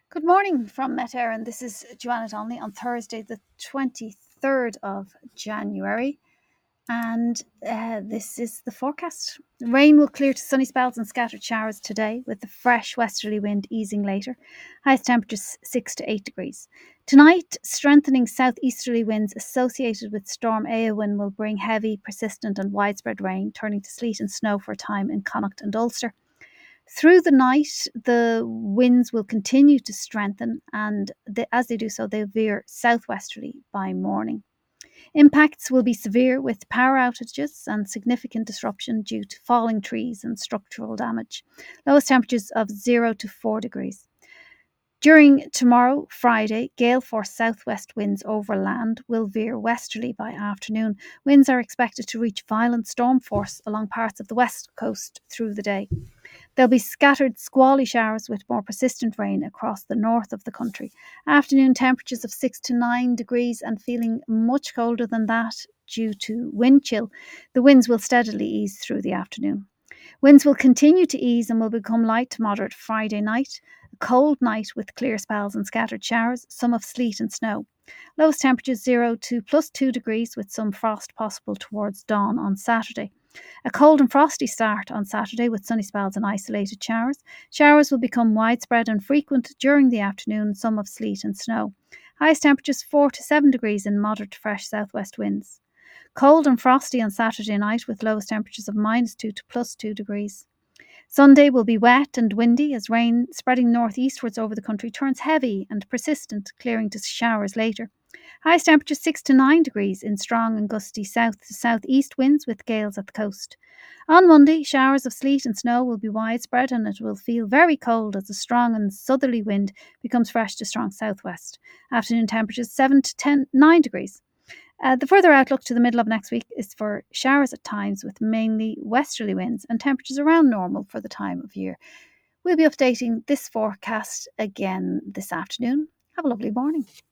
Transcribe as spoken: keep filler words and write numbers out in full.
Good morning from Met Éireann. This is Joanna Donnelly on Thursday, the twenty-third of January. And uh, this is the forecast. Rain will clear to sunny spells and scattered showers today, with the fresh westerly wind easing later. Highest temperatures six to eight degrees. Tonight, strengthening southeasterly winds associated with Storm Éowyn will bring heavy, persistent, and widespread rain, turning to sleet and snow for a time in Connacht and Ulster. Through the night, the winds will continue to strengthen, and the, as they do so, they veer southwesterly by morning. Impacts will be severe, with power outages and significant disruption due to falling trees and structural damage. Lowest temperatures of zero to four degrees. During tomorrow, Friday, gale force southwest winds over land will veer westerly by afternoon. Winds are expected to reach violent storm force along parts of the west coast through the day. There'll be scattered squally showers with more persistent rain across the north of the country. Afternoon temperatures of six to nine degrees and feeling much colder than that due to wind chill. The winds will steadily ease through the afternoon. Winds will continue to ease and will become light to moderate Friday night. A cold night with clear spells and scattered showers, some of sleet and snow. Lowest temperatures zero to plus two degrees with some frost possible towards dawn on Saturday. A cold and frosty start on Saturday with sunny spells and isolated showers. Showers will become widespread and frequent during the afternoon, some of sleet and snow. Highest temperatures four to seven degrees in moderate to fresh southwest winds. Cold and frosty on Saturday night with lowest temperatures of minus two to plus two degrees. Sunday will be wet and windy as rain spreading northeastwards over the country turns heavy and persistent, clearing to showers later. Highest temperature six to nine degrees in strong and gusty south to southeast winds with gales at the coast. On Monday, showers of sleet and snow will be widespread and it will feel very cold as the strong and southerly wind becomes fresh to strong southwest. Afternoon temperatures seven to ten, nine degrees. Uh, the further outlook to the middle of next week is for showers at times with mainly westerly winds and temperatures around normal for the time of year. We'll be updating this forecast again this afternoon. Have a lovely morning.